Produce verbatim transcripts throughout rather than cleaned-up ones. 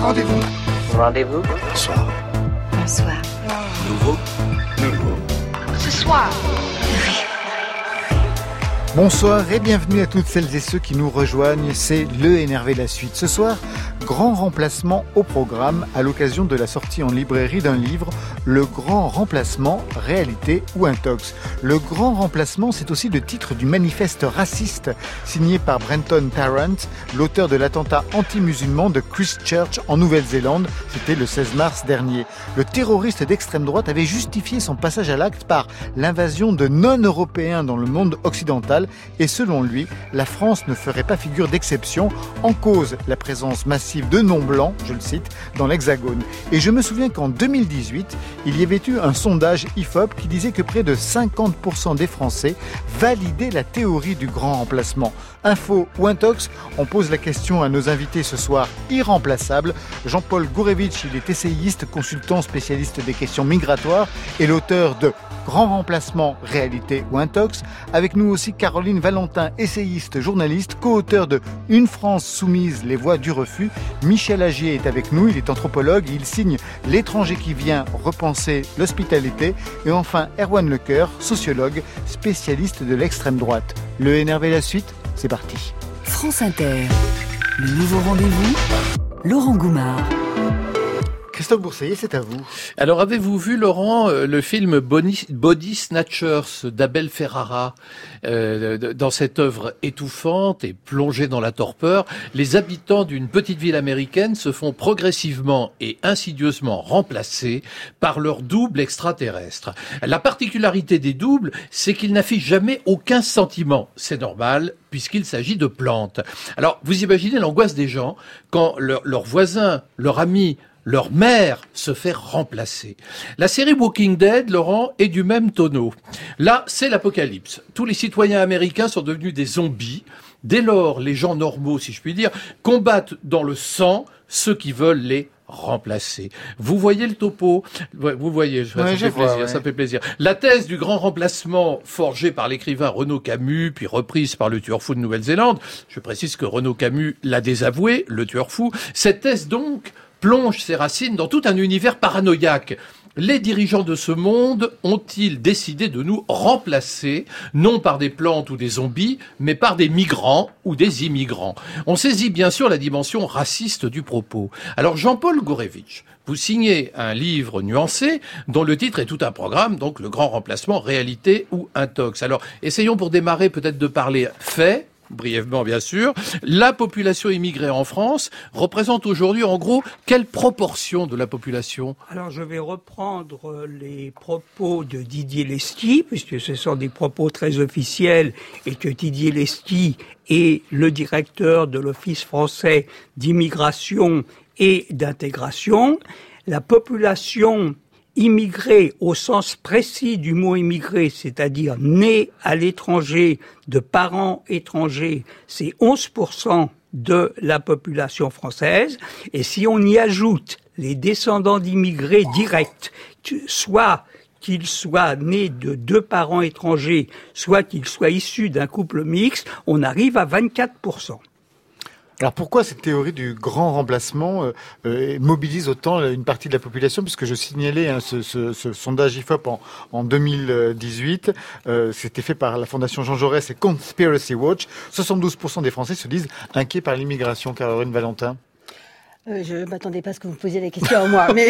Rendez-vous. Rendez-vous. Bonsoir. Bonsoir. Nouveau. Nouveau. Ce soir. Bonsoir et bienvenue à toutes celles et ceux qui nous rejoignent, c'est Le Énervé la suite. Ce soir, grand remplacement au programme à l'occasion de la sortie en librairie d'un livre, Le Grand Remplacement, réalité ou intox. Le Grand Remplacement, c'est aussi le titre du manifeste raciste signé par Brenton Tarrant, l'auteur de l'attentat anti-musulman de Christchurch en Nouvelle-Zélande. C'était le seize mars dernier. Le terroriste d'extrême droite avait justifié son passage à l'acte par l'invasion de non-européens dans le monde occidental. Et selon lui, la France ne ferait pas figure d'exception, en cause la présence massive de non-blancs, je le cite, dans l'Hexagone. Et je me souviens qu'en deux mille dix-huit, il y avait eu un sondage I F O P qui disait que près de cinquante pour cent des Français validaient la théorie du grand remplacement. Info ou intox, on pose la question à nos invités ce soir irremplaçables. Jean-Paul Gourevitch, il est essayiste, consultant spécialiste des questions migratoires et l'auteur de Grand Remplacement, réalité ou intox. Avec nous aussi Caroline Valentin, essayiste, journaliste, co-auteur de Une France soumise, les voix du refus. Michel Agier est avec nous, il est anthropologue et il signe L'étranger qui vient, repenser l'hospitalité. Et enfin Erwan Lecoeur, sociologue, spécialiste de l'extrême droite. Le Énervé la suite, c'est parti. France Inter, le nouveau rendez-vous, Laurent Goumard. Christophe Bourseiller, c'est à vous. Alors, avez-vous vu, Laurent, le film Body, Body Snatchers d'Abel Ferrara? euh, Dans cette œuvre étouffante et plongée dans la torpeur, les habitants d'une petite ville américaine se font progressivement et insidieusement remplacer par leur double extraterrestre. La particularité des doubles, c'est qu'ils n'affichent jamais aucun sentiment. C'est normal, puisqu'il s'agit de plantes. Alors, vous imaginez l'angoisse des gens quand leur, leur voisin, leur ami, leur mère se fait remplacer. La série Walking Dead, Laurent, est du même tonneau. Là, c'est l'apocalypse. Tous les citoyens américains sont devenus des zombies. Dès lors, les gens normaux, si je puis dire, combattent dans le sang ceux qui veulent les remplacer. Vous voyez le topo? Vous voyez, ça, ouais, fait plaisir, vois, ouais. ça fait plaisir. La thèse du grand remplacement forgée par l'écrivain Renaud Camus, puis reprise par le tueur fou de Nouvelle-Zélande. Je précise que Renaud Camus l'a désavoué, le tueur fou. Cette thèse, donc, plonge ses racines dans tout un univers paranoïaque. Les dirigeants de ce monde ont-ils décidé de nous remplacer, non par des plantes ou des zombies, mais par des migrants ou des immigrants? On saisit bien sûr la dimension raciste du propos. Alors Jean-Paul Gourevitch, vous signez un livre nuancé dont le titre est tout un programme, donc Le Grand Remplacement, réalité ou intox. Alors essayons pour démarrer peut-être de parler faits, brièvement bien sûr. La population immigrée en France représente aujourd'hui en gros quelle proportion de la population? Alors je vais reprendre les propos de Didier Lesky, puisque ce sont des propos très officiels et que Didier Lesky est le directeur de l'Office français d'immigration et d'intégration. La population immigrés au sens précis du mot immigré, c'est-à-dire né à l'étranger, de parents étrangers, c'est onze pour cent de la population française. Et si on y ajoute les descendants d'immigrés directs, soit qu'ils soient nés de deux parents étrangers, soit qu'ils soient issus d'un couple mixte, on arrive à vingt-quatre pour cent. Alors pourquoi cette théorie du grand remplacement euh, euh, mobilise autant une partie de la population? Puisque je signalais hein, ce, ce, ce sondage I F O P en, en deux mille dix-huit, euh, c'était fait par la Fondation Jean Jaurès et Conspiracy Watch. soixante-douze pour cent des Français se disent inquiets par l'immigration. Caroline Valentin. Euh, je m'attendais pas à ce que vous posiez des questions à moi, mais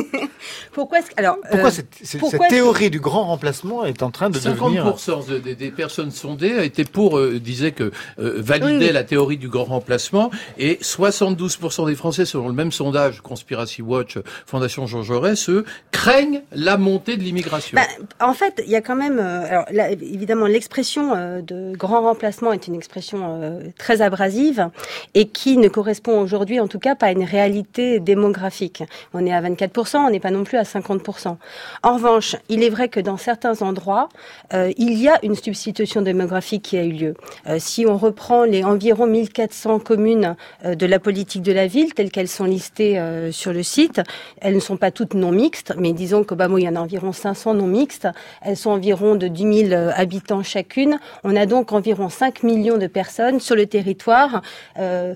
pourquoi est-ce que... Alors, pourquoi euh, cette, cette, pourquoi cette théorie du grand remplacement est en train de cinquante pour cent devenir... des, des personnes sondées étaient pour, euh, disaient que euh, validaient oui, oui. la théorie du grand remplacement, et soixante-douze pour cent des Français, selon le même sondage Conspiracy Watch, Fondation Jean Jaurès, eux, craignent la montée de l'immigration. Bah, en fait, il y a quand même, euh, alors là, évidemment, l'expression euh, de grand remplacement est une expression euh, très abrasive et qui ne correspond aujourd'hui, en tout cas, pas à une réalité démographique. On est à vingt-quatre pour cent, on n'est pas non plus à cinquante pour cent. En revanche, il est vrai que dans certains endroits, euh, il y a une substitution démographique qui a eu lieu. Euh, si on reprend les environ mille quatre cents communes euh, de la politique de la ville, telles qu'elles sont listées euh, sur le site, elles ne sont pas toutes non mixtes, mais disons qu'au Bas-Mont, il y en a environ cinq cents non mixtes. Elles sont environ de dix mille habitants chacune. On a donc environ cinq millions de personnes sur le territoire euh,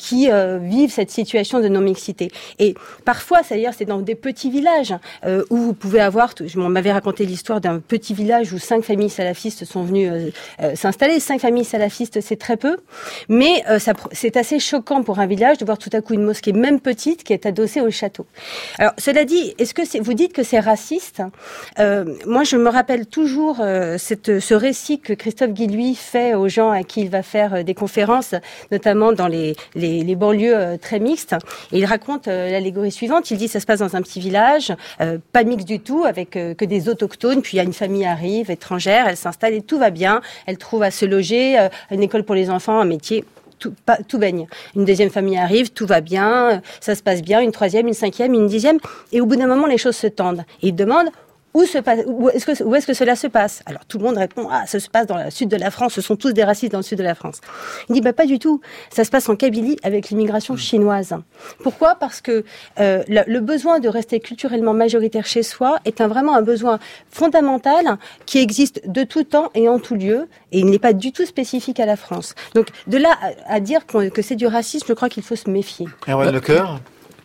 qui euh, vivent cette situation de non-mixité. Et parfois, c'est-à-dire, c'est dans des petits villages euh, où vous pouvez avoir, je m'avais raconté l'histoire d'un petit village où cinq familles salafistes sont venues euh, euh, s'installer. Cinq familles salafistes, c'est très peu, mais euh, ça, c'est assez choquant pour un village de voir tout à coup une mosquée, même petite, qui est adossée au château. Alors, cela dit, est-ce que c'est, vous dites que c'est raciste ? euh, Moi, je me rappelle toujours euh, cette, ce récit que Christophe Guilluy fait aux gens à qui il va faire euh, des conférences, notamment dans les, les, les banlieues euh, très mixtes. Et il raconte euh, l'allégorie suivante. Il dit, ça se passe dans un petit village, euh, pas mixte du tout, avec euh, que des autochtones. Puis il y a une famille arrive, étrangère, elle s'installe et tout va bien. Elle trouve à se loger, euh, une école pour les enfants, un métier. Tout, pas, tout baigne. Une deuxième famille arrive, tout va bien, ça se passe bien. Une troisième, une cinquième, une dixième. Et au bout d'un moment, les choses se tendent. Et il demande où, se passe, où, est-ce que, où est-ce que cela se passe ? Alors tout le monde répond, ah, ça se passe dans le sud de la France, ce sont tous des racistes dans le sud de la France. Il dit, bah pas du tout. Ça se passe en Kabylie avec l'immigration chinoise. Pourquoi ? Parce que euh, le, le besoin de rester culturellement majoritaire chez soi est un, vraiment un besoin fondamental qui existe de tout temps et en tout lieu, et il n'est pas du tout spécifique à la France. Donc de là à, à dire que c'est du racisme, je crois qu'il faut se méfier. Erwan Lecoeur ?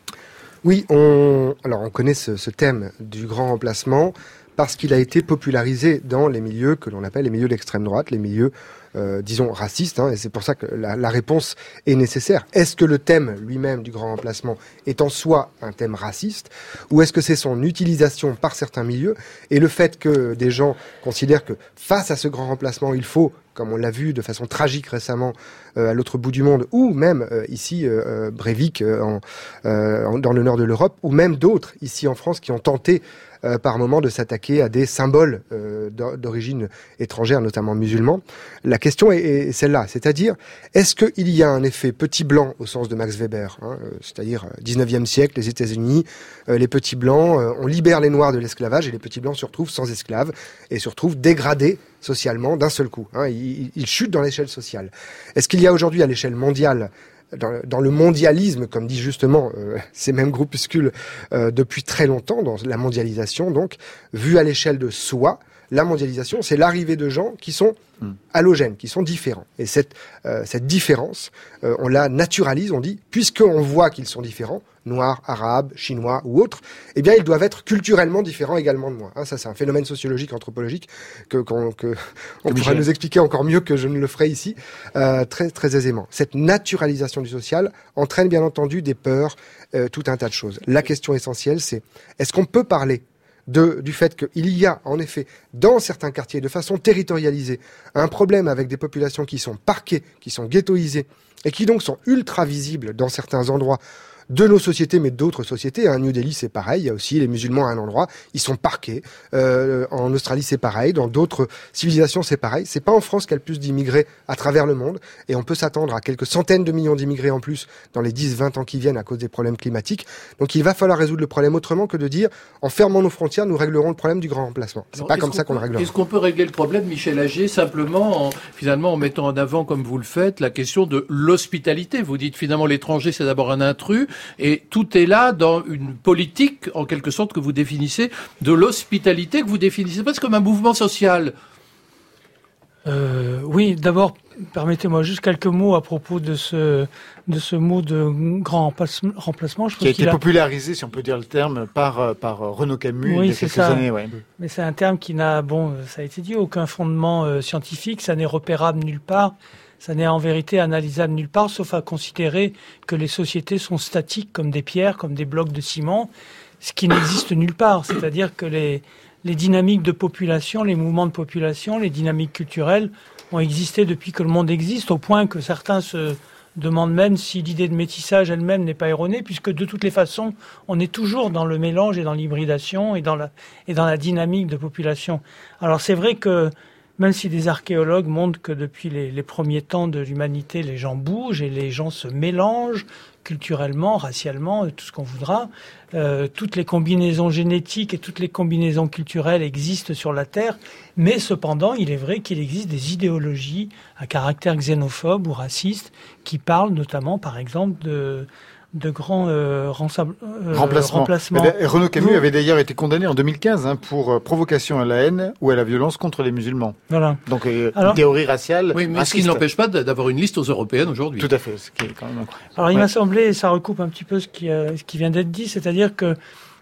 Oui, on, alors on connaît ce, ce thème du grand remplacement parce qu'il a été popularisé dans les milieux que l'on appelle les milieux d'extrême droite, les milieux, euh, disons, racistes, hein, et c'est pour ça que la, la réponse est nécessaire. Est-ce que le thème lui-même du grand remplacement est en soi un thème raciste, ou est-ce que c'est son utilisation par certains milieux, et le fait que des gens considèrent que face à ce grand remplacement, il faut, comme on l'a vu de façon tragique récemment euh, à l'autre bout du monde, ou même euh, ici, euh, Breivik, euh, en, euh, dans le nord de l'Europe, ou même d'autres ici en France qui ont tenté euh, par moment de s'attaquer à des symboles euh, d'origine étrangère, notamment musulmans. La question est, est celle-là, c'est-à-dire, est-ce qu'il y a un effet petit blanc au sens de Max Weber, hein, euh, c'est-à-dire dix-neuvième siècle, les États-Unis, euh, les petits blancs, euh, on libère les noirs de l'esclavage et les petits blancs se retrouvent sans esclaves et se retrouvent dégradés socialement d'un seul coup. Hein, ils, ils chutent dans l'échelle sociale. Est-ce qu'il y a aujourd'hui à l'échelle mondiale, dans, dans le mondialisme, comme dit justement euh, ces mêmes groupuscules euh, depuis très longtemps, dans la mondialisation, donc, vu à l'échelle de soi, la mondialisation, c'est l'arrivée de gens qui sont halogènes, qui sont différents. Et cette, euh, cette différence, euh, on la naturalise, on dit, puisqu'on voit qu'ils sont différents, noirs, arabes, chinois ou autres, eh bien, ils doivent être culturellement différents également de moi. Hein, ça, c'est un phénomène sociologique, anthropologique, que, qu'on, que on pourra nous expliquer encore mieux que je ne le ferai ici, euh, très, très aisément. Cette naturalisation du social entraîne bien entendu des peurs, euh, tout un tas de choses. La question essentielle, c'est, est-ce qu'on peut parler De, du fait qu'il y a, en effet, dans certains quartiers, de façon territorialisée, un problème avec des populations qui sont parquées, qui sont ghettoisées, et qui donc sont ultra visibles dans certains endroits de nos sociétés, mais d'autres sociétés. À New Delhi, c'est pareil. Il y a aussi les musulmans à un endroit. Ils sont parqués. Euh, en Australie, c'est pareil. Dans d'autres civilisations, c'est pareil. C'est pas en France qu'il y a le plus d'immigrés à travers le monde. Et on peut s'attendre à quelques centaines de millions d'immigrés en plus dans les dix, vingt ans qui viennent à cause des problèmes climatiques. Donc, il va falloir résoudre le problème autrement que de dire, en fermant nos frontières, nous réglerons le problème du grand remplacement. C'est Alors, pas comme ça qu'on, qu'on le réglera. Est-ce qu'on peut régler le problème, Michel Agier, simplement en, finalement, en mettant en avant, comme vous le faites, la question de l'hospitalité? Vous dites, finalement, l'étranger, c'est d'abord un intrus, et tout est là dans une politique, en quelque sorte, que vous définissez, de l'hospitalité, que vous définissez presque comme un mouvement social. Euh, oui, d'abord, permettez-moi juste quelques mots à propos de ce, de ce mot de grand remplacement. Je qui a été a... popularisé, si on peut dire le terme, par, par Renaud Camus oui, il y a quelques ça. années. Ouais. Mais c'est un terme qui n'a, bon, ça a été dit, aucun fondement euh, scientifique, ça n'est repérable nulle part. Ça n'est en vérité analysable nulle part, sauf à considérer que les sociétés sont statiques comme des pierres, comme des blocs de ciment, ce qui n'existe nulle part. C'est-à-dire que les, les dynamiques de population, les mouvements de population, les dynamiques culturelles ont existé depuis que le monde existe, au point que certains se demandent même si l'idée de métissage elle-même n'est pas erronée, puisque de toutes les façons, on est toujours dans le mélange et dans l'hybridation et dans la, et dans la dynamique de population. Alors c'est vrai que même si des archéologues montrent que depuis les, les premiers temps de l'humanité, les gens bougent et les gens se mélangent culturellement, racialement, tout ce qu'on voudra, euh, toutes les combinaisons génétiques et toutes les combinaisons culturelles existent sur la Terre, mais cependant, il est vrai qu'il existe des idéologies à caractère xénophobe ou raciste qui parlent notamment, par exemple, de... de grands euh, rensab- euh, remplacements. remplacements. Et Renaud Camus Vous... avait d'ailleurs été condamné en deux mille quinze hein, pour euh, provocation à la haine ou à la violence contre les musulmans. Voilà. Donc euh, Alors, théorie raciale. Oui, mais raciste. ce qui ne l'empêche pas d'avoir une liste aux européennes aujourd'hui. Tout à fait, ce qui est quand même incroyable. Alors il Ouais. m'a semblé, et ça recoupe un petit peu ce qui, euh, ce qui vient d'être dit, c'est-à-dire que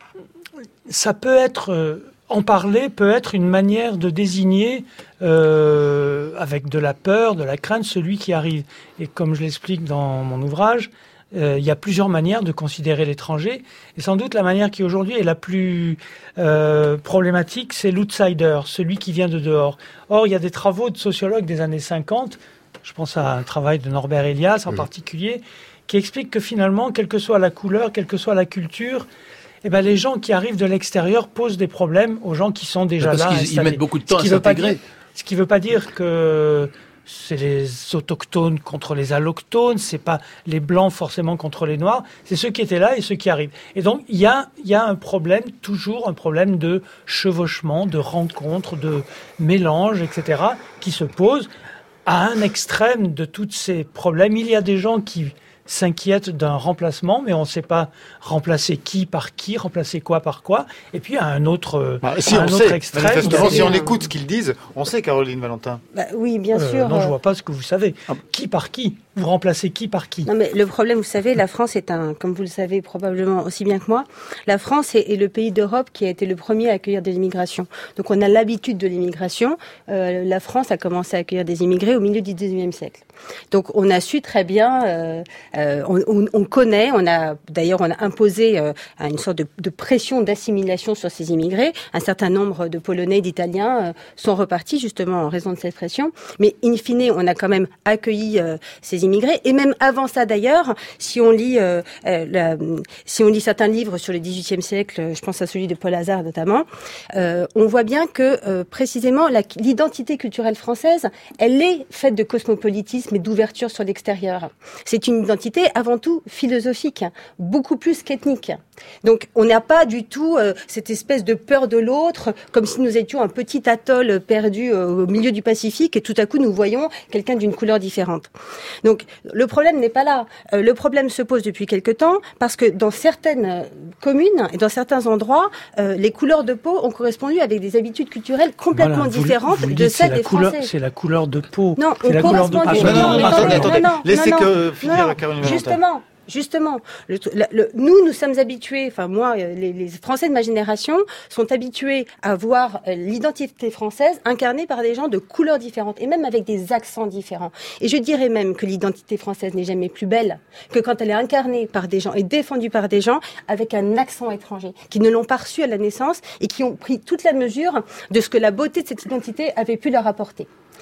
ça peut être, euh, en parler peut être une manière de désigner euh, avec de la peur, de la crainte, celui qui arrive. Et comme je l'explique dans mon ouvrage, euh, il y a plusieurs manières de considérer l'étranger. Et sans doute la manière qui aujourd'hui est la plus euh, problématique, c'est l'outsider, celui qui vient de dehors. Or, il y a des travaux de sociologues des années cinquante, je pense à un travail de Norbert Elias en Oui. particulier, qui explique que finalement, quelle que soit la couleur, quelle que soit la culture, eh ben, les gens qui arrivent de l'extérieur posent des problèmes aux gens qui sont déjà Parce là. qu'ils ils installés. mettent beaucoup de temps Ce à qui veut pas s'intégrer. dire- Ce qui ne veut pas dire que c'est les autochtones contre les allochtones, c'est pas les blancs forcément contre les noirs, c'est ceux qui étaient là et ceux qui arrivent. Et donc il y a, il y a un problème, toujours un problème de chevauchement, de rencontre, de mélange, et cetera, qui se pose. À un extrême de tous ces problèmes, il y a des gens qui s'inquiètent d'un remplacement, mais on ne sait pas remplacer qui par qui, remplacer quoi par quoi. Et puis à un autre, Ah, si, à un on autre sait. extrême, Manifestement, il y si a- on écoute ce qu'ils disent, on sait, Caroline Valentin. Bah, oui, bien Euh, sûr. non, je euh, vois pas ce que vous savez. Ah. Qui par qui? Vous remplacez qui par qui? Non, mais le problème, vous savez, la France est un, comme vous le savez probablement aussi bien que moi, la France est, est le pays d'Europe qui a été le premier à accueillir des immigrations. Donc on a l'habitude de l'immigration. Euh, la France a commencé à accueillir des immigrés au milieu du dix-neuvième siècle. Donc on a su très bien, euh, euh, on, on, on connaît, on a d'ailleurs on a imposé euh, une sorte de, de pression d'assimilation sur ces immigrés. Un certain nombre de Polonais, d'Italiens euh, sont repartis justement en raison de cette pression. Mais in fine, on a quand même accueilli euh, ces immigrés. Et même avant ça d'ailleurs, si on lit, euh, euh, la, si on lit certains livres sur le dix-huitième siècle, je pense à celui de Paul Hazard notamment, euh, on voit bien que euh, précisément la, l'identité culturelle française, elle est faite de cosmopolitisme et d'ouverture sur l'extérieur. C'est une identité avant tout philosophique, beaucoup plus qu'ethnique. Donc on n'a pas du tout euh, cette espèce de peur de l'autre, comme si nous étions un petit atoll perdu euh, au milieu du Pacifique et tout à coup nous voyons quelqu'un d'une couleur différente. Donc le problème n'est pas là. Euh, le problème se pose depuis quelque temps parce que dans certaines communes et dans certains endroits, euh, les couleurs de peau ont correspondu avec des habitudes culturelles complètement Voilà, vous- différentes vous le de dites, c'est celles la des couleur, Français. c'est la couleur de peau. Non, c'est on la couleur de correspond peau. à des- non, non, mais attendez, attendez, attendez. non, non, Laissez non, que non, finir non, Caroline Valentin. Justement, justement, le, la- le- nous, nous sommes habitués, enfin moi, euh, les, les Français de ma génération sont habitués à voir euh, l'identité française incarnée par des gens de couleurs différentes et même avec des accents différents. Et je dirais même que l'identité française n'est jamais plus belle que quand elle est incarnée par des gens et défendue par des gens avec un accent étranger, qui ne l'ont pas reçu à la naissance et qui ont pris toute la mesure de ce que la beauté de cette identité avait pu leur apporter.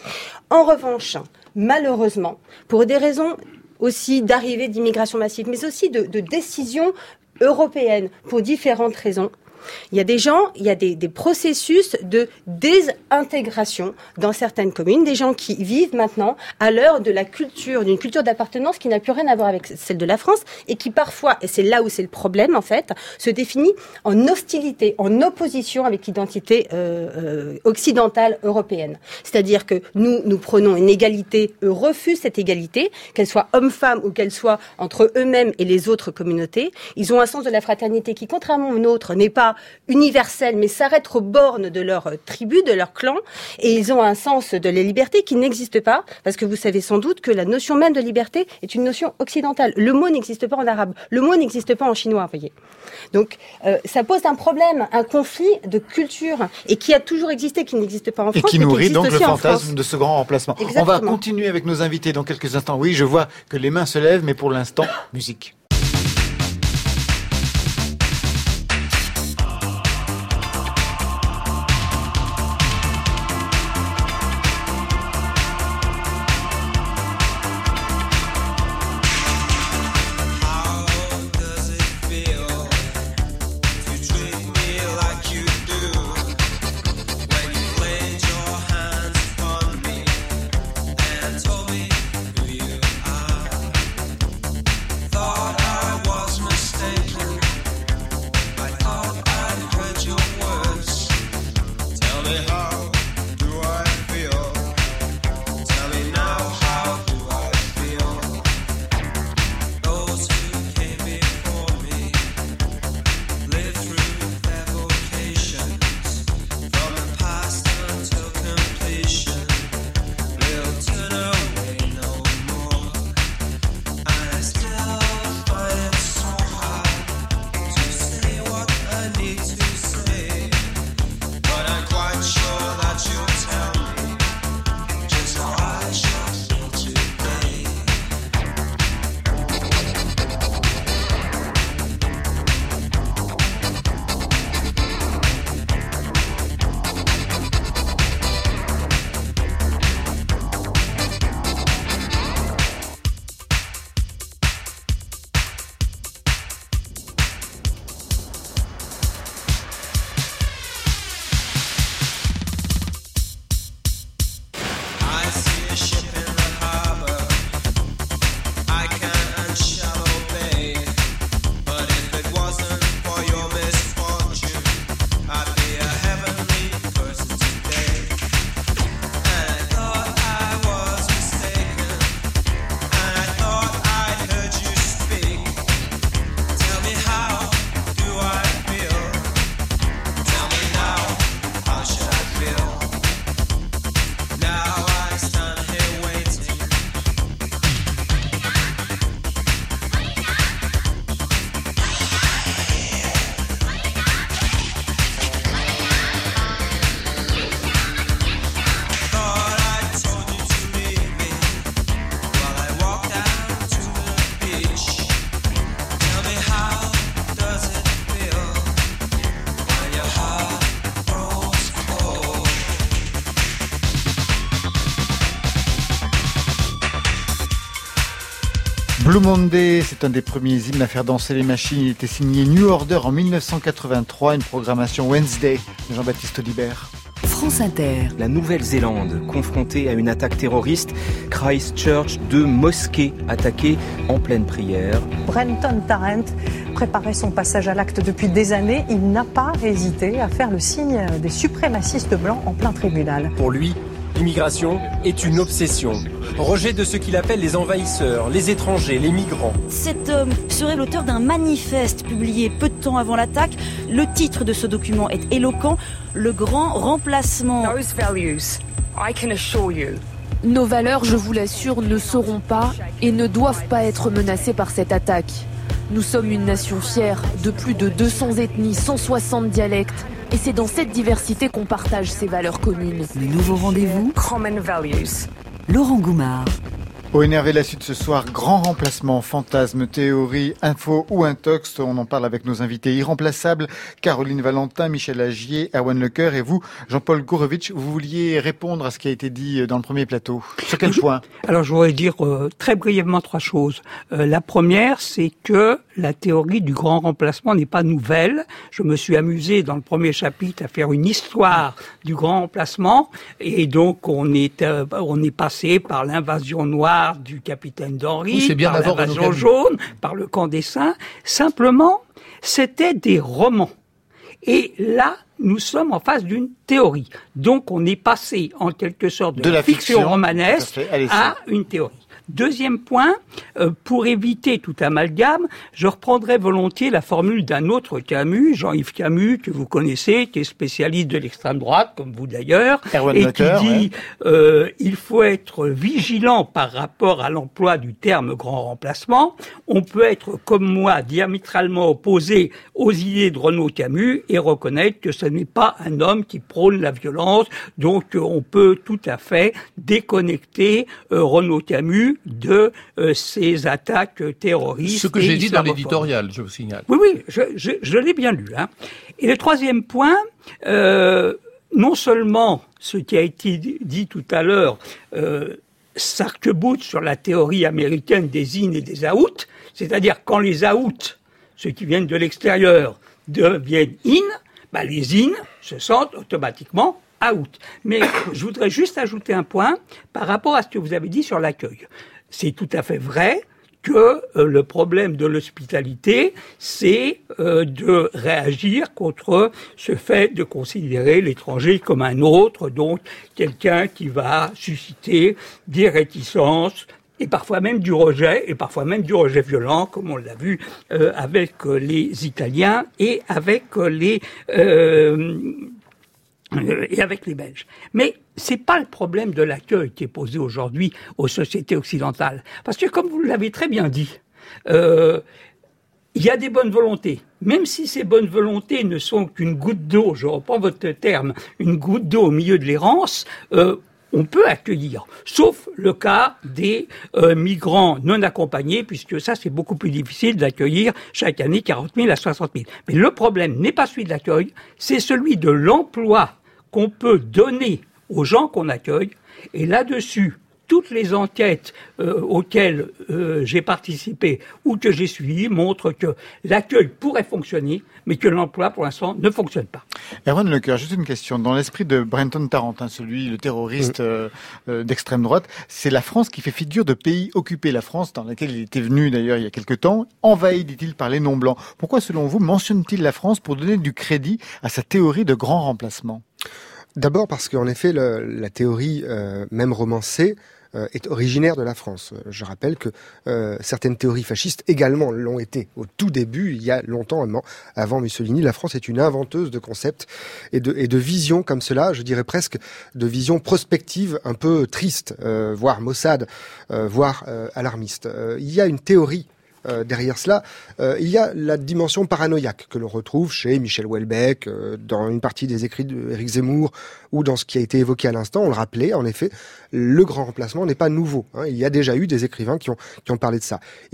En revanche, malheureusement, pour des raisons aussi d'arrivée d'immigration massive, mais aussi de, de décisions européennes, pour différentes raisons, il y a des gens, il y a des, des processus de désintégration dans certaines communes, des gens qui vivent maintenant à l'heure de la culture, d'une culture d'appartenance qui n'a plus rien à voir avec celle de la France et qui parfois, et c'est là où c'est le problème en fait, se définit en hostilité, en opposition avec l'identité euh, euh, occidentale européenne. C'est-à-dire que nous, nous prenons une égalité, eux refusent cette égalité, qu'elle soit homme-femme ou qu'elle soit entre eux-mêmes et les autres communautés. Ils ont un sens de la fraternité qui, contrairement au nôtre, n'est pas universel, mais s'arrêtent aux bornes de leur tribu, de leur clan, et ils ont un sens de la liberté qui n'existe pas, parce que vous savez sans doute que la notion même de liberté est une notion occidentale. Le mot n'existe pas en arabe, le mot n'existe pas en chinois, vous voyez. Donc, euh, ça pose un problème, un conflit de culture, et qui a toujours existé, qui n'existe pas en Et France, qui mais nourrit existe donc le aussi en fantasme France. de ce grand remplacement. Exactement. On va continuer avec nos invités dans quelques instants. Oui, je vois que les mains se lèvent, mais pour l'instant, musique. Thought Blue Monday, c'est un des premiers hymnes à faire danser les machines. Il était signé New Order en mille neuf cent quatre-vingt-trois, une programmation Wednesday de Jean-Baptiste Audibert. France Inter. La Nouvelle-Zélande, confrontée à une attaque terroriste, Christchurch, deux mosquées attaquées en pleine prière. Brenton Tarrant préparait son passage à l'acte depuis des années. Il n'a pas hésité à faire le signe des suprémacistes blancs en plein tribunal. Pour lui, l'immigration est une obsession. Rejet de ce qu'il appelle les envahisseurs, les étrangers, les migrants. Cet homme serait l'auteur d'un manifeste publié peu de temps avant l'attaque. Le titre de ce document est éloquent, le grand remplacement. Those values, I can assure you. Nos valeurs, je vous l'assure, ne seront pas et ne doivent pas être menacées par cette attaque. Nous sommes une nation fière, de plus de deux cents ethnies, cent soixante dialectes. Et c'est dans cette diversité qu'on partage ces valeurs communes. Le nouveau rendez-vous, Common values. Laurent Goumard. Au Énervé la suite ce soir, grand remplacement, fantasme, théorie, info ou intox. On en parle avec nos invités irremplaçables, Caroline Valentin, Michel Agier, Erwan Lecoeur et vous, Jean-Paul Gourovitch. Vous vouliez répondre à ce qui a été dit dans le premier plateau. Sur quel point ? Alors je voudrais dire euh, très brièvement trois choses. Euh, la première, c'est que la théorie du grand remplacement n'est pas nouvelle. Je me suis amusé dans le premier chapitre à faire une histoire du grand remplacement et donc on est euh, on est passé par l'invasion noire du capitaine d'Henri, oui, par l'invasion jaune, par le camp des Saints. Simplement, c'était des romans. Et là, nous sommes en face d'une théorie. Donc, on est passé, en quelque sorte, de, de la, la fiction, fiction romanesque à une théorie. Deuxième point, euh, pour éviter tout amalgame, je reprendrai volontiers la formule d'un autre Camus, Jean-Yves Camus, que vous connaissez, qui est spécialiste de l'extrême droite, comme vous d'ailleurs, Erwan et Lecoeur, qui dit ouais. euh, il faut être vigilant par rapport à l'emploi du terme grand remplacement. On peut être, comme moi, diamétralement opposé aux idées de Renaud Camus et reconnaître que ce n'est pas un homme qui prône la violence. Donc, on peut tout à fait déconnecter euh, Renaud Camus de euh, ces attaques terroristes. Ce que j'ai dit dans l'éditorial, je vous signale. Oui, oui, je, je, je l'ai bien lu. Hein. Et le troisième point, euh, non seulement ce qui a été dit tout à l'heure euh, s'arc-boute sur la théorie américaine des in et des out, c'est-à-dire quand les out, ceux qui viennent de l'extérieur, deviennent in, bah les in se sentent automatiquement out. Mais je voudrais juste ajouter un point par rapport à ce que vous avez dit sur l'accueil. C'est tout à fait vrai que euh, le problème de l'hospitalité, c'est euh, de réagir contre ce fait de considérer l'étranger comme un autre, donc quelqu'un qui va susciter des réticences, et parfois même du rejet, et parfois même du rejet violent, comme on l'a vu euh, avec euh, les Italiens et avec euh, les... Euh, et avec les Belges. Mais c'est pas le problème de l'accueil qui est posé aujourd'hui aux sociétés occidentales. Parce que, comme vous l'avez très bien dit, euh, il y a des bonnes volontés. Même si ces bonnes volontés ne sont qu'une goutte d'eau, je reprends votre terme, une goutte d'eau au milieu de l'errance, euh, on peut accueillir, sauf le cas des euh, migrants non accompagnés, puisque ça, c'est beaucoup plus difficile d'accueillir chaque année quarante mille à soixante mille. Mais le problème n'est pas celui de l'accueil, c'est celui de l'emploi qu'on peut donner aux gens qu'on accueille. Et là-dessus, toutes les enquêtes euh, auxquelles euh, j'ai participé ou que j'ai suivies montrent que l'accueil pourrait fonctionner, mais que l'emploi, pour l'instant, ne fonctionne pas. Erwan Lecoeur, juste une question. Dans l'esprit de Brenton Tarrant, hein, celui, le terroriste euh, euh, d'extrême droite, c'est la France qui fait figure de pays occupé. La France, dans laquelle il était venu d'ailleurs il y a quelque temps, envahie, dit-il, par les non-blancs. Pourquoi, selon vous, mentionne-t-il la France pour donner du crédit à sa théorie de grand remplacement ? D'abord parce qu'en effet, le, la théorie, euh, même romancée, euh, est originaire de la France. Je rappelle que euh, certaines théories fascistes également l'ont été. Au tout début, il y a longtemps avant Mussolini, la France est une inventeuse de concepts et de, et de visions comme cela, je dirais presque de visions prospectives un peu tristes, euh, voire maussades, euh, voire euh, alarmistes. Euh, il y a une théorie Euh, derrière cela, euh, il y a la dimension paranoïaque que l'on retrouve chez Michel Houellebecq, euh, dans une partie des écrits d'Éric Zemmour, ou dans ce qui a été évoqué à l'instant. On le rappelait, en effet, le grand remplacement n'est pas nouveau. Hein. Il y a déjà eu des écrivains qui ont, qui ont parlé de ça. Il y a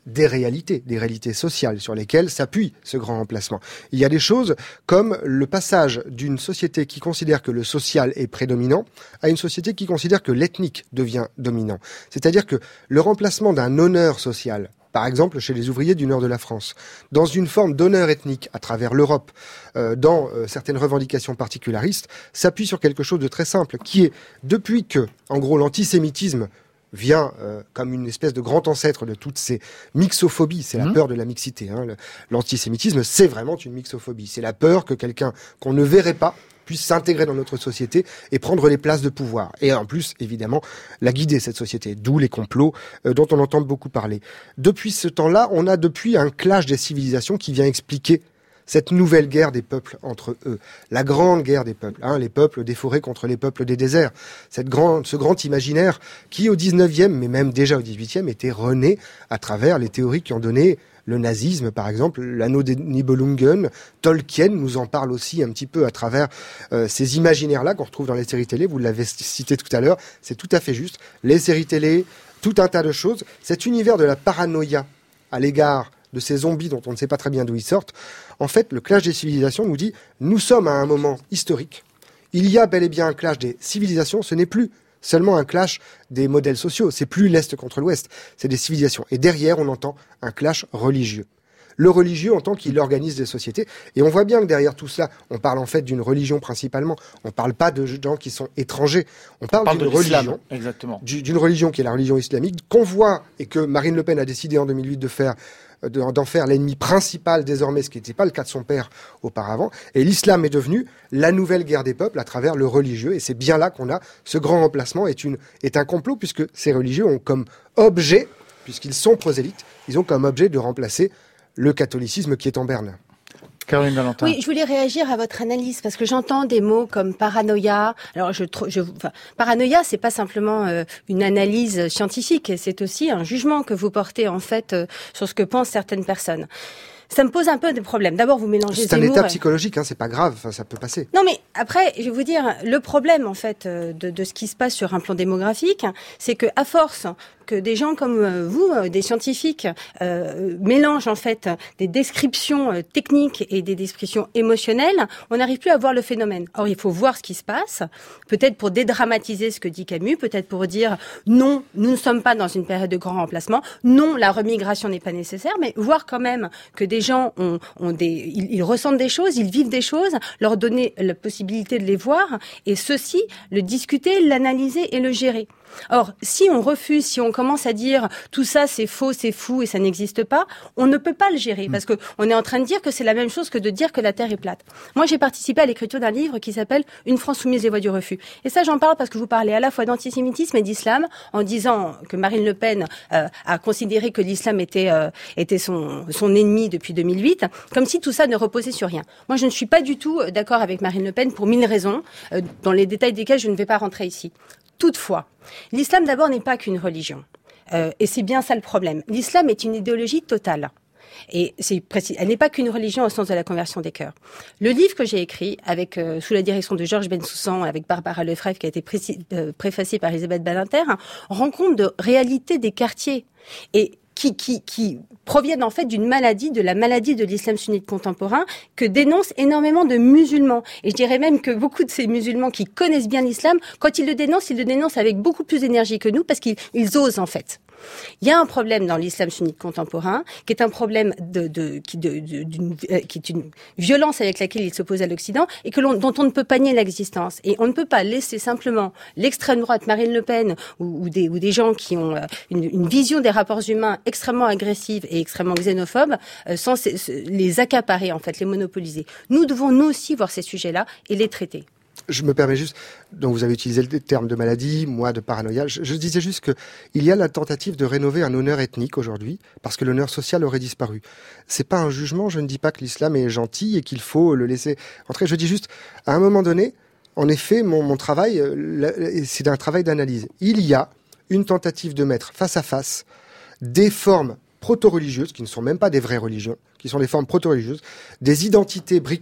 des réalités, des réalités sociales sur lesquelles s'appuie ce grand remplacement. Il y a des choses comme le passage d'une société qui considère que le social est prédominant à une société qui considère que l'ethnique devient dominant. C'est-à-dire que le remplacement d'un honneur social, par exemple chez les ouvriers du nord de la France, dans une forme d'honneur ethnique à travers l'Europe, euh, dans euh, certaines revendications particularistes, s'appuie sur quelque chose de très simple, qui est, depuis que, en gros, l'antisémitisme vient euh, comme une espèce de grand ancêtre de toutes ces mixophobies, c'est la mmh. peur de la mixité. Hein. Le, l'antisémitisme, c'est vraiment une mixophobie, c'est la peur que quelqu'un qu'on ne verrait pas puisse s'intégrer dans notre société et prendre les places de pouvoir. Et en plus, évidemment, la guider, cette société, d'où les complots euh, dont on entend beaucoup parler. Depuis ce temps-là, on a depuis un clash des civilisations qui vient expliquer cette nouvelle guerre des peuples entre eux, la grande guerre des peuples, hein, les peuples des forêts contre les peuples des déserts, cette grande, ce grand imaginaire qui au dix-neuvième, mais même déjà au dix-huitième, était rené à travers les théories qui ont donné le nazisme, par exemple, l'anneau des Nibelungen. Tolkien nous en parle aussi un petit peu à travers euh, ces imaginaires-là qu'on retrouve dans les séries télé, vous l'avez cité tout à l'heure, c'est tout à fait juste, les séries télé, tout un tas de choses, cet univers de la paranoïa à l'égard de ces zombies dont on ne sait pas très bien d'où ils sortent. En fait, le clash des civilisations nous dit « Nous sommes à un moment historique. Il y a bel et bien un clash des civilisations. Ce n'est plus seulement un clash des modèles sociaux. C'est plus l'Est contre l'Ouest. C'est des civilisations. Et derrière, on entend un clash religieux. Le religieux en tant qu'il organise des sociétés. Et on voit bien que derrière tout cela, on parle en fait d'une religion principalement. On ne parle pas de gens qui sont étrangers. On parle, on parle d'une religion, exactement. d'une religion qui est la religion islamique, qu'on voit et que Marine Le Pen a décidé en deux mille huit de faire d'en faire l'ennemi principal désormais, ce qui n'était pas le cas de son père auparavant. Et l'islam est devenu la nouvelle guerre des peuples à travers le religieux. Et c'est bien là qu'on a ce grand remplacement est, une, est un complot, puisque ces religieux ont comme objet, puisqu'ils sont prosélytes, ils ont comme objet de remplacer le catholicisme qui est en berne. Caroline Valentin. Oui, je voulais réagir à votre analyse parce que j'entends des mots comme paranoïa. Alors, je, je, enfin, paranoïa, c'est pas simplement euh, une analyse scientifique, c'est aussi un jugement que vous portez en fait euh, sur ce que pensent certaines personnes. Ça me pose un peu de problèmes. D'abord, vous mélangez C'est un Zemmour état et... psychologique, hein, c'est pas grave, enfin, ça peut passer. Non, mais après, je vais vous dire, le problème en fait de, de ce qui se passe sur un plan démographique, c'est que à force que des gens comme vous, des scientifiques, euh, mélangent en fait des descriptions techniques et des descriptions émotionnelles, on n'arrive plus à voir le phénomène. Or, il faut voir ce qui se passe, peut-être pour dédramatiser ce que dit Camus, peut-être pour dire non, nous ne sommes pas dans une période de grand remplacement, non, la remigration n'est pas nécessaire, mais voir quand même que des gens ont, ont des, ils, ils ressentent des choses, ils vivent des choses, leur donner la possibilité de les voir, et ceci, le discuter, l'analyser et le gérer. Or, si on refuse, si on commence à dire tout ça c'est faux, c'est fou et ça n'existe pas, on ne peut pas le gérer parce que on est en train de dire que c'est la même chose que de dire que la Terre est plate. Moi, j'ai participé à l'écriture d'un livre qui s'appelle Une France soumise, les voies du refus. Et ça, j'en parle parce que vous parlez à la fois d'antisémitisme et d'islam en disant que Marine Le Pen euh, a considéré que l'islam était euh, était son son ennemi depuis deux mille huit, comme si tout ça ne reposait sur rien. Moi, je ne suis pas du tout d'accord avec Marine Le Pen pour mille raisons, euh, dans les détails desquelles je ne vais pas rentrer ici. Toutefois, l'islam d'abord n'est pas qu'une religion. Euh, et c'est bien ça le problème. L'islam est une idéologie totale. Et c'est précis, elle n'est pas qu'une religion au sens de la conversion des cœurs. Le livre que j'ai écrit, avec euh, sous la direction de Georges Bensoussan, avec Barbara Lefebvre, qui a été précis, euh, préfacé par Elisabeth Badinter, rend compte de réalité des quartiers. Et Qui, qui, qui proviennent en fait d'une maladie, de la maladie de l'islam sunnite contemporain, que dénoncent énormément de musulmans. Et je dirais même que beaucoup de ces musulmans qui connaissent bien l'islam, quand ils le dénoncent, ils le dénoncent avec beaucoup plus d'énergie que nous, parce qu'ils ils osent en fait. Il y a un problème dans l'islam sunnite contemporain, qui est un problème de, de, qui, de, de, d'une, euh, qui est une violence avec laquelle il s'oppose à l'Occident, et que l'on, dont on ne peut pas nier l'existence. Et on ne peut pas laisser simplement l'extrême droite, Marine Le Pen, ou, ou, des, ou des gens qui ont euh, une, une vision des rapports humains extrêmement agressive et extrêmement xénophobe, euh, sans ces, les accaparer, en fait, les monopoliser. Nous devons, nous aussi, voir ces sujets-là et les traiter. Je me permets juste, donc vous avez utilisé le terme de maladie, moi de paranoïa, je, je disais juste que il y a la tentative de rénover un honneur ethnique aujourd'hui, parce que l'honneur social aurait disparu. C'est pas un jugement, je ne dis pas que l'islam est gentil et qu'il faut le laisser entrer, je dis juste, à un moment donné, en effet, mon, mon travail, c'est un travail d'analyse. Il y a une tentative de mettre face à face des formes proto-religieuses, qui ne sont même pas des vraies religions, qui sont des formes proto-religieuses, des identités bricolées,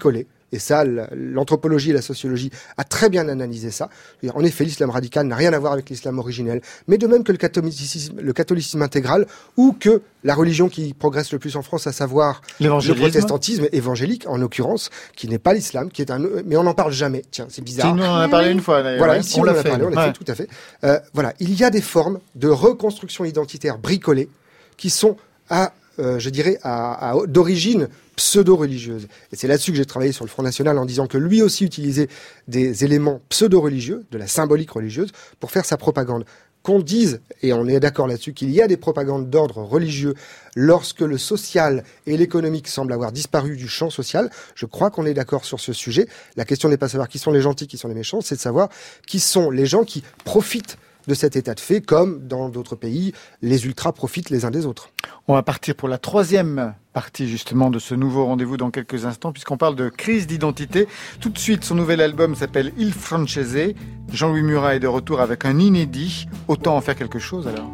et ça, l'anthropologie et la sociologie a très bien analysé ça. En effet, l'islam radical n'a rien à voir avec l'islam originel, mais de même que le catholicisme, le catholicisme intégral, ou que la religion qui progresse le plus en France, à savoir le protestantisme évangélique, en l'occurrence, qui n'est pas l'islam, qui est un, mais on n'en parle jamais. Tiens, c'est bizarre. Si, nous, on en a parlé une fois, d'ailleurs. Voilà, ouais, ici, on, on l'a en a fait. parlé, on l'a ouais. fait, tout à fait. Euh, voilà, il y a des formes de reconstruction identitaire bricolée qui sont à, euh, je dirais, à, à, d'origine pseudo-religieuse. Et c'est là-dessus que j'ai travaillé sur le Front National en disant que lui aussi utilisait des éléments pseudo-religieux, de la symbolique religieuse, pour faire sa propagande. Qu'on dise, et on est d'accord là-dessus, qu'il y a des propagandes d'ordre religieux lorsque le social et l'économique semblent avoir disparu du champ social, je crois qu'on est d'accord sur ce sujet. La question n'est pas de savoir qui sont les gentils, qui sont les méchants, c'est de savoir qui sont les gens qui profitent de cet état de fait, comme dans d'autres pays, les ultras profitent les uns des autres. On va partir pour la troisième partie justement de ce nouveau rendez-vous dans quelques instants, puisqu'on parle de crise d'identité. Tout de suite, son nouvel album s'appelle Il Francese. Jean-Louis Murat est de retour avec un inédit. Autant en faire quelque chose alors.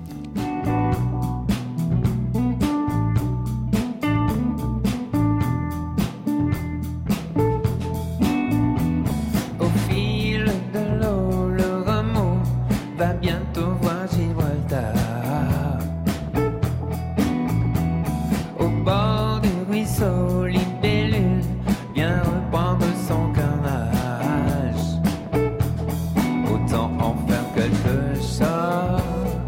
Au fil de l'eau, le rameau va bientôt voir Gibraltar. Au bord du ruisseau, libellule vient reprendre son carnage. Autant en faire quelque chose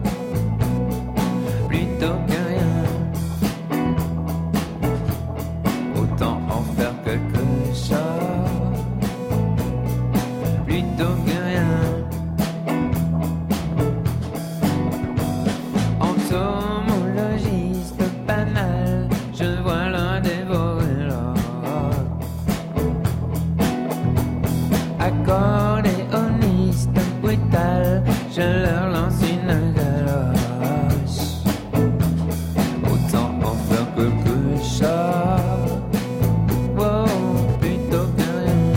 plutôt que rien. Autant en faire quelque chose plutôt que rien. Entomologiste banal, je vois l'un dévorer l'autre. Accordéoniste brutal, je leur lance une galoche. Autant en faire quelque chose, oh, plutôt que rien.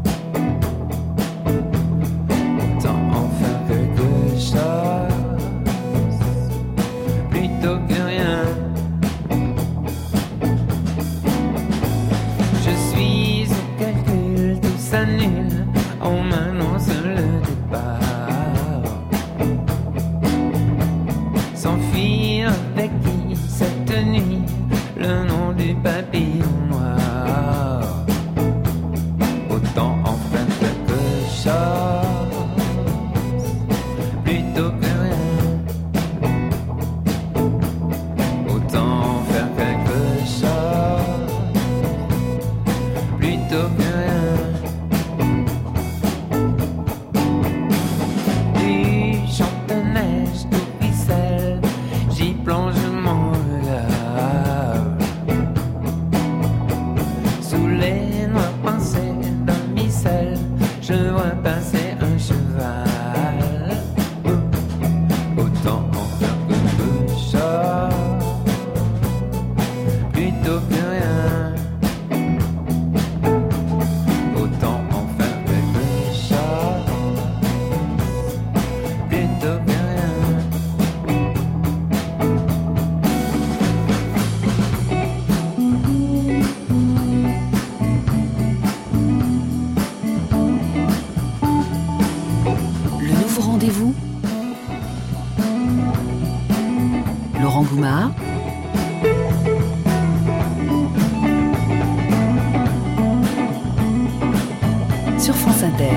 Autant en faire quelque chose plutôt que rien. Je suis au calcul, tout s'annule, on m'annonce le départ. S'enfuir avec qui cette nuit, le nom du papillon noir. Autant en faire quelque chose plutôt que rien. Autant en faire quelque chose plutôt que rien. Du champ de neige, du ruisselle, j'y plonge mon regard. Sous les noires pensées d'un missel, je vois passer un cheval. Autant en faire quelque chose plutôt que rien. Autant en faire quelque chose plutôt que rien. Le nouveau rendez-vous. Laurent Goumard. Sur France Inter.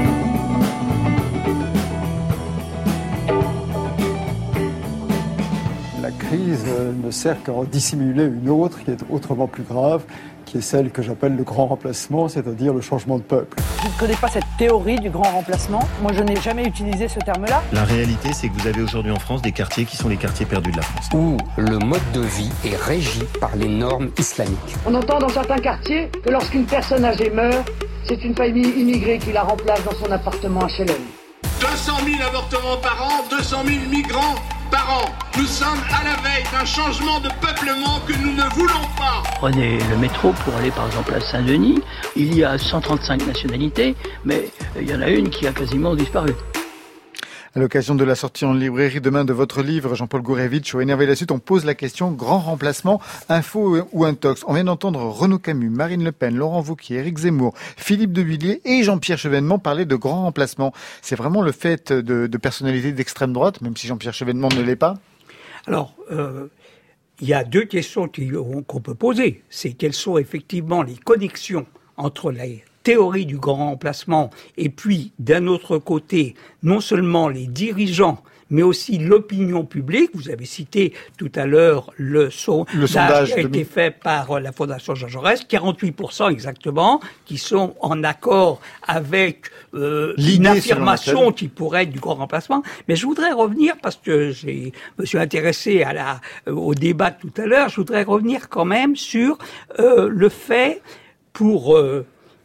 La crise euh, ne sert qu'à en dissimuler une autre qui est autrement plus grave, qui est celle que j'appelle le grand remplacement, c'est-à-dire le changement de peuple. Je ne connais pas cette théorie du grand remplacement. Moi, je n'ai jamais utilisé ce terme-là. La réalité, c'est que vous avez aujourd'hui en France des quartiers qui sont les quartiers perdus de la France. Où le mode de vie est régi par les normes islamiques. On entend dans certains quartiers que lorsqu'une personne âgée meurt, c'est une famille immigrée qui la remplace dans son appartement H L M. deux cent mille avortements par an, deux cent mille migrants par an. Nous sommes à la veille d'un changement de peuplement que nous ne voulons pas. Prenez le métro pour aller par exemple à Saint-Denis. Il y a cent trente-cinq nationalités, mais il y en a une qui a quasiment disparu. À l'occasion de la sortie en librairie demain de votre livre, Jean-Paul Gourevitch, au Énervé la Suite, on pose la question grand remplacement, info ou intox. On vient d'entendre Renaud Camus, Marine Le Pen, Laurent Wauquiez, Éric Zemmour, Philippe de Villiers et Jean-Pierre Chevènement parler de grand remplacement. C'est vraiment le fait de, de personnalité d'extrême droite, même si Jean-Pierre Chevènement ne l'est pas? Alors, euh, il y a deux questions qui, qu'on peut poser. C'est quelles sont effectivement les connexions entre les théorie du grand remplacement, et puis d'un autre côté, non seulement les dirigeants, mais aussi l'opinion publique. Vous avez cité tout à l'heure le, son, le sondage qui a été fait par la Fondation Jean Jaurès, quarante-huit pour cent exactement, qui sont en accord avec euh, une affirmation qui pourrait être du grand remplacement. Mais je voudrais revenir, parce que j'ai, me suis intéressé à la, au débat tout à l'heure, je voudrais revenir quand même sur euh, le fait pour... Euh,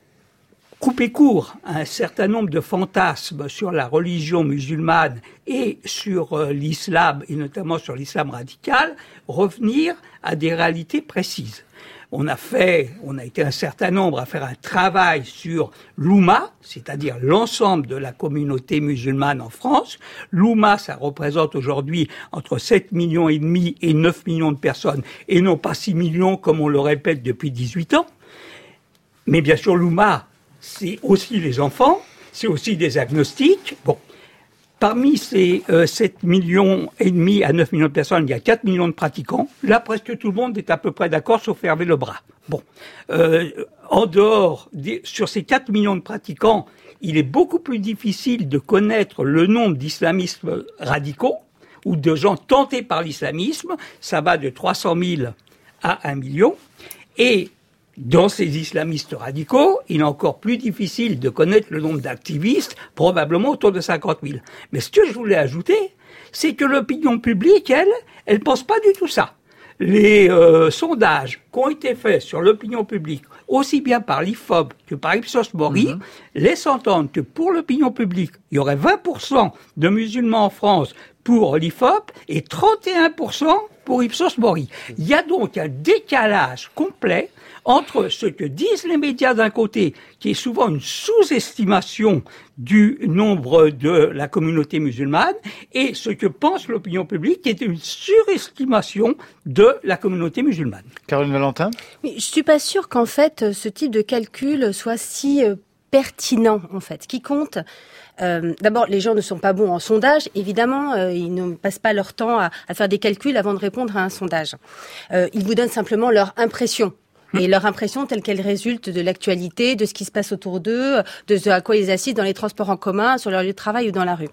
couper court à un certain nombre de fantasmes sur la religion musulmane et sur euh, l'islam, et notamment sur l'islam radical, revenir à des réalités précises. On a fait, on a été un certain nombre à faire un travail sur l'Oumma, c'est-à-dire l'ensemble de la communauté musulmane en France. L'Oumma, ça représente aujourd'hui entre sept millions et demi et neuf millions de personnes, et non pas six millions comme on le répète depuis dix-huit ans. Mais bien sûr, l'Oumma, c'est aussi les enfants, c'est aussi des agnostiques. Bon, parmi ces euh, sept millions et demi à neuf millions de personnes, il y a quatre millions de pratiquants. Là, presque tout le monde est à peu près d'accord, sauf Hervé Lebras. Bon, euh, en dehors, des, sur ces quatre millions de pratiquants, il est beaucoup plus difficile de connaître le nombre d'islamistes radicaux ou de gens tentés par l'islamisme. Ça va de trois cent mille à un million. Et dans ces islamistes radicaux, il est encore plus difficile de connaître le nombre d'activistes, probablement autour de cinquante mille. Mais ce que je voulais ajouter, c'est que l'opinion publique, elle, elle pense pas du tout ça. Les euh, sondages qui ont été faits sur l'opinion publique, aussi bien par l'I F O P que par Ipsos Mori, mmh. laissent entendre que pour l'opinion publique, il y aurait vingt pour cent de musulmans en France pour l'I F O P et trente et un pour cent pour Ipsos Mori. Il y a donc un décalage complet entre ce que disent les médias d'un côté, qui est souvent une sous-estimation du nombre de la communauté musulmane, et ce que pense l'opinion publique, qui est une surestimation de la communauté musulmane. Caroline Valentin ? Oui, je suis pas sûre qu'en fait, ce type de calcul soit si euh, pertinent, en fait. Ce qui compte, Euh, d'abord, les gens ne sont pas bons en sondage. Évidemment, euh, ils ne passent pas leur temps à, à faire des calculs avant de répondre à un sondage. Euh, ils vous donnent simplement leur impression. Et leur impression telle qu'elle résulte de l'actualité, de ce qui se passe autour d'eux, de ce à quoi ils assistent dans les transports en commun, sur leur lieu de travail ou dans la rue.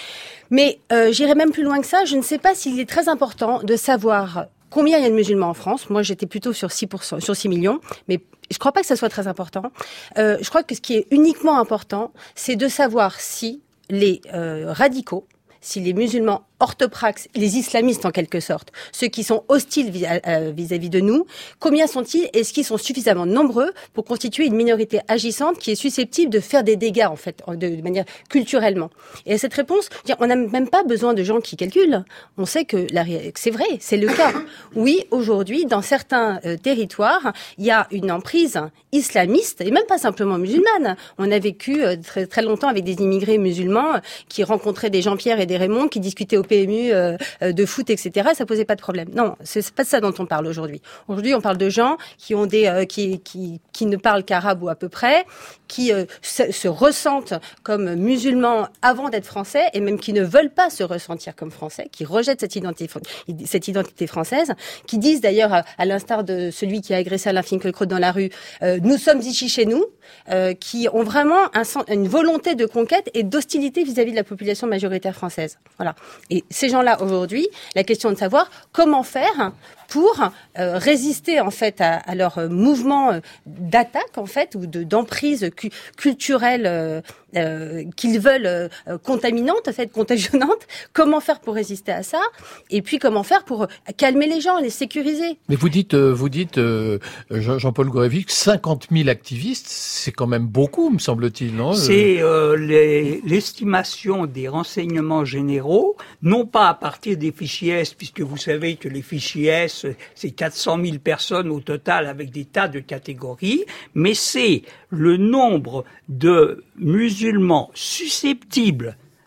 Mais euh, j'irai même plus loin que ça. Je ne sais pas s'il est très important de savoir combien il y a de musulmans en France. Moi, j'étais plutôt sur six pour cent, sur six millions, mais je ne crois pas que ça soit très important. Euh, je crois que ce qui est uniquement important, c'est de savoir si les euh, radicaux, si les musulmans orthopraxes, les islamistes en quelque sorte, ceux qui sont hostiles vis-à-vis de nous, combien sont-ils? Est-ce qu'ils sont suffisamment nombreux pour constituer une minorité agissante qui est susceptible de faire des dégâts en fait, de manière culturellement? Et à cette réponse, on n'a même pas besoin de gens qui calculent. On sait que, la, que c'est vrai, c'est le cas. Oui, aujourd'hui, dans certains euh, territoires, il y a une emprise islamiste et même pas simplement musulmane. On a vécu euh, très, très longtemps avec des immigrés musulmans qui rencontraient des Jean-Pierre et des Raymond qui discutaient au P M U euh, de foot, et cetera. Ça posait pas de problème. Non, c'est pas de ça dont on parle aujourd'hui. Aujourd'hui, on parle de gens qui ont des euh, qui, qui qui ne parlent qu'arabe ou à peu près, qui euh, se, se ressentent comme musulmans avant d'être français et même qui ne veulent pas se ressentir comme français, qui rejettent cette identité cette identité française, qui disent d'ailleurs à, à l'instar de celui qui a agressé Alain Finkielkraut dans la rue, euh, nous sommes ici chez nous, euh, qui ont vraiment un, une volonté de conquête et d'hostilité vis-à-vis de la population majoritaire française. Voilà. Et ces gens-là, aujourd'hui, la question de savoir comment faire pour euh, résister en fait à, à leur euh, mouvement euh, d'attaque en fait ou de d'emprise cu- culturelle euh, euh, qu'ils veulent euh, contaminante en fait contagionnante. Comment faire pour résister à ça? Et puis comment faire pour calmer les gens, les sécuriser? Mais vous dites, euh, vous dites euh, Jean- Jean-Paul Gourevitch, cinquante mille activistes, c'est quand même beaucoup, me semble-t-il, non? C'est euh, les, l'estimation des renseignements généraux, non pas à partir des fichiers S, puisque vous savez que les fichiers S, c'est quatre cent mille personnes au total avec des tas de catégories, mais c'est le nombre de musulmans susceptibles,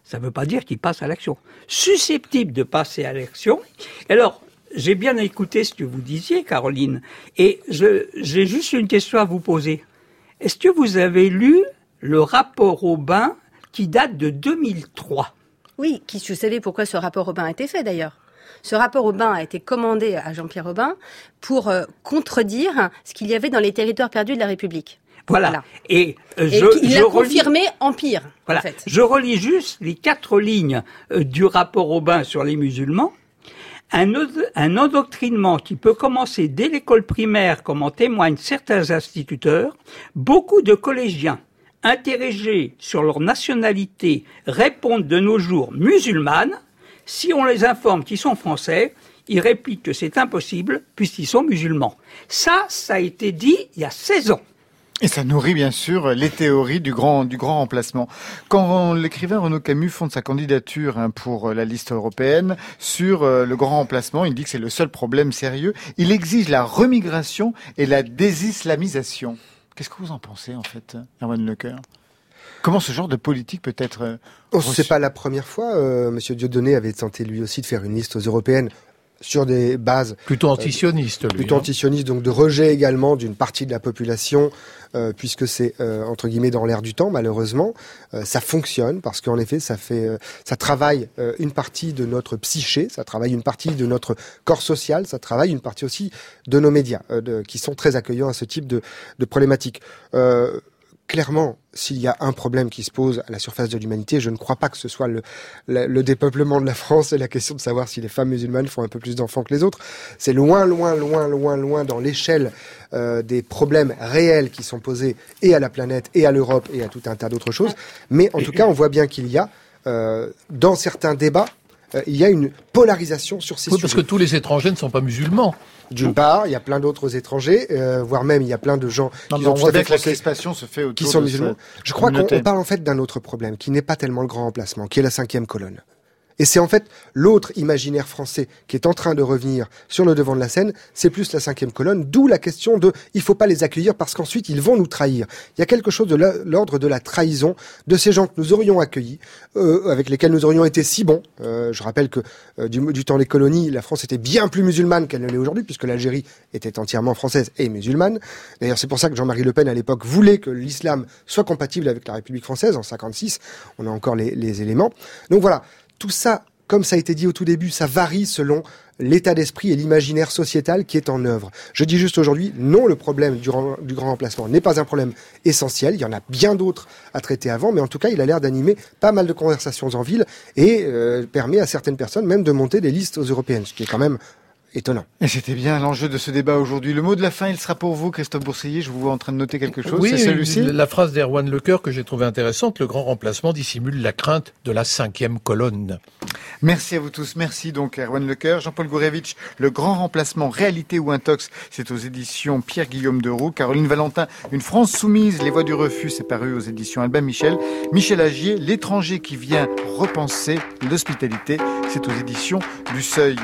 ça ne veut pas dire qu'il passe à l'action. Susceptible de passer à l'action. Alors, j'ai bien écouté ce que vous disiez, Caroline, et je, j'ai juste une question à vous poser. Est-ce que vous avez lu le rapport Aubin qui date de deux mille trois? Oui, qui, vous savez pourquoi ce rapport Aubin a été fait d'ailleurs? Ce rapport Aubin a été commandé à Jean-Pierre Aubin pour euh, contredire ce qu'il y avait dans les territoires perdus de la République. Voilà. voilà. Et, euh, Et je, il je a relis... confirmé empire, voilà. en fait. Je relis juste les quatre lignes euh, du rapport Aubin sur les musulmans. Un, un endoctrinement qui peut commencer dès l'école primaire, comme en témoignent certains instituteurs. Beaucoup de collégiens interrogés sur leur nationalité répondent de nos jours musulmanes. Si on les informe qu'ils sont français, ils répliquent que c'est impossible puisqu'ils sont musulmans. Ça, ça a été dit il y a seize ans. Et ça nourrit bien sûr les théories du grand du grand remplacement. Quand l'écrivain Renaud Camus fonde sa candidature hein, pour la liste européenne sur euh, le grand remplacement, il dit que c'est le seul problème sérieux. Il exige la remigration et la désislamisation. Qu'est-ce que vous en pensez en fait, Erwan Lecoeur ? Comment ce genre de politique peut être euh, oh, c'est pas la première fois. Euh, Monsieur Dieudonné avait tenté lui aussi de faire une liste aux européennes sur des bases plutôt antisionistes, euh, lui, plutôt hein. antisionistes, donc de rejet également d'une partie de la population, euh, puisque c'est euh, entre guillemets dans l'air du temps. Malheureusement, euh, ça fonctionne parce qu'en effet, ça fait, euh, ça travaille euh, une partie de notre psyché, ça travaille une partie de notre corps social, ça travaille une partie aussi de nos médias, euh, de, qui sont très accueillants à ce type de, de problématiques. Euh, Clairement, s'il y a un problème qui se pose à la surface de l'humanité, je ne crois pas que ce soit le, le, le dépeuplement de la France et la question de savoir si les femmes musulmanes font un peu plus d'enfants que les autres. C'est loin, loin, loin, loin, loin dans l'échelle euh, des problèmes réels qui sont posés et à la planète, et à l'Europe, et à tout un tas d'autres choses. Mais en tout cas, on voit bien qu'il y a, euh, dans certains débats, euh, il y a une polarisation sur ces oui, sujets. Parce que tous les étrangers ne sont pas musulmans. D'une part, il y a plein d'autres étrangers, euh, voire même il y a plein de gens non, qui ont on voit bien que la crispation se fait autour qui sont de musulmans. Ce... Je crois qu'on parle en fait d'un autre problème qui n'est pas tellement le grand remplacement, qui est la cinquième colonne. Et c'est en fait l'autre imaginaire français qui est en train de revenir sur le devant de la scène, c'est plus la cinquième colonne, d'où la question de il faut pas les accueillir parce qu'ensuite ils vont nous trahir. Il y a quelque chose de la, l'ordre de la trahison de ces gens que nous aurions accueillis, euh, avec lesquels nous aurions été si bons. Euh, je rappelle que euh, du, du temps des colonies, la France était bien plus musulmane qu'elle ne l'est aujourd'hui, puisque l'Algérie était entièrement française et musulmane. D'ailleurs, c'est pour ça que Jean-Marie Le Pen à l'époque voulait que l'islam soit compatible avec la République française en cinquante-six. On a encore les, les éléments. Donc voilà. Tout ça, comme ça a été dit au tout début, ça varie selon l'état d'esprit et l'imaginaire sociétal qui est en œuvre. Je dis juste aujourd'hui, non, le problème du, du grand remplacement n'est pas un problème essentiel. Il y en a bien d'autres à traiter avant, mais en tout cas, il a l'air d'animer pas mal de conversations en ville et euh, permet à certaines personnes même de monter des listes aux européennes, ce qui est quand même étonnant. Et c'était bien l'enjeu de ce débat aujourd'hui. Le mot de la fin, il sera pour vous, Christophe Bourseiller. Je vous vois en train de noter quelque chose. Oui, c'est celui-ci. La phrase d'Erwan Lecoeur que j'ai trouvée intéressante. Le grand remplacement dissimule la crainte de la cinquième colonne. Merci à vous tous. Merci donc Erwan Lecoeur. Jean-Paul Gourevitch, Le grand remplacement, réalité ou intox, c'est aux éditions Pierre-Guillaume Deroux. Caroline Valentin, Une France soumise, Les voix du refus, c'est paru aux éditions Albin Michel. Michel Agier, L'étranger qui vient repenser l'hospitalité, c'est aux éditions du Seuil.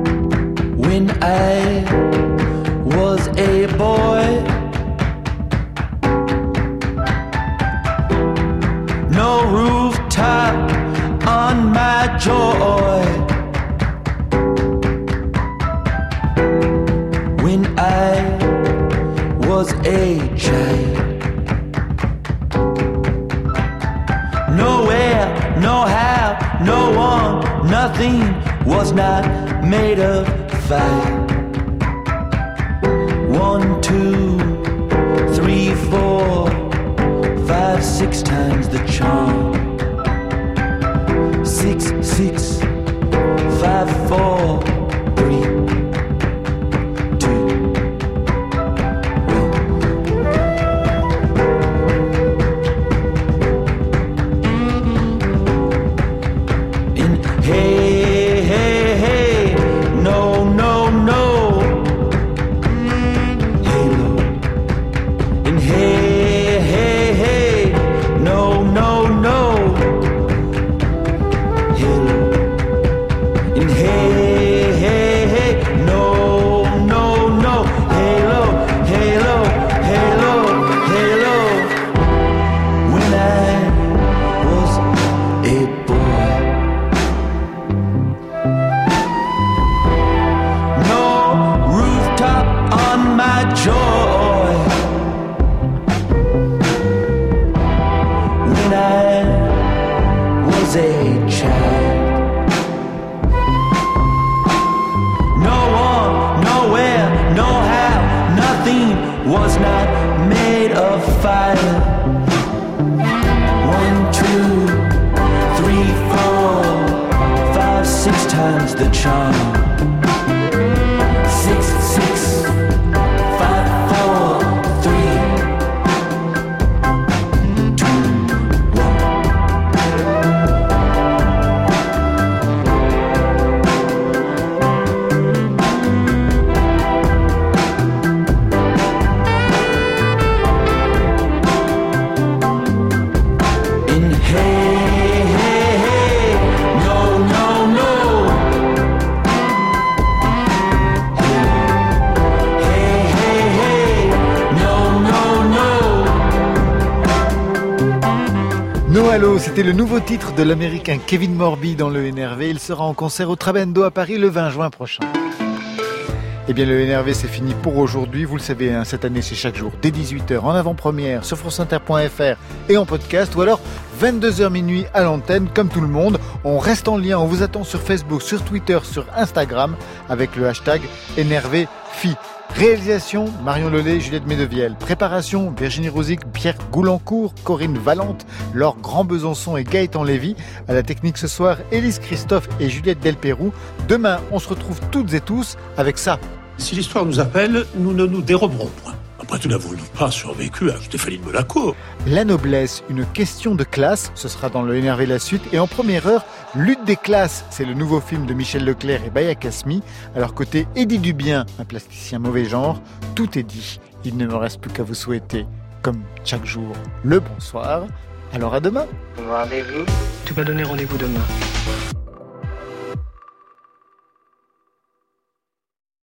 When I was a boy, no rooftop on my joy. When I was a child, nowhere, no how, no one, nothing was not made of fire. One, two, three, four, five, six times the charm. Six, six, five, four, three, two, one. In hey, hey, hey, no, no, no. Halo. In hey, hey, hey, no, no, no. Halo. was not made of fire. One, two, three, four, five, six times the charm. Six, six, five, four, three, two, one. In hey, hey, hey, no, no, no. Hey, hey, hey, no, no, no. No Hello, c'était le nouveau titre de l'américain Kevin Morby dans le N R V. Il sera en concert au Trabendo à Paris le vingt juin prochain. Eh bien, le N R V, c'est fini pour aujourd'hui. Vous le savez, hein, cette année, c'est chaque jour dès dix-huit heures en avant-première sur franceinter point f r et en podcast, ou alors vingt-deux heures minuit à l'antenne, comme tout le monde. On reste en lien, on vous attend sur Facebook, sur Twitter, sur Instagram, avec le hashtag N R V F I. Réalisation, Marion Lollet, Juliette Medevielle. Préparation, Virginie Rosic, Pierre Goulancourt, Corinne Valente, Laure Grand-Besançon et Gaëtan Lévy. À la technique ce soir, Élise Christophe et Juliette Delpérou. Demain, on se retrouve toutes et tous avec ça. Si l'histoire nous appelle, nous ne nous déroberons point. Après tout, n'avons-nous pas survécu à Stéphanie de Monaco? La noblesse, une question de classe, ce sera dans le N R V la suite. Et en première heure, Lutte des classes, c'est le nouveau film de Michel Leclerc et Baya Kasmi. Alors côté Eddie Dubien, un plasticien mauvais genre, tout est dit. Il ne me reste plus qu'à vous souhaiter, comme chaque jour, le bonsoir. Alors à demain. Rendez-vous. Tu vas donner rendez-vous demain.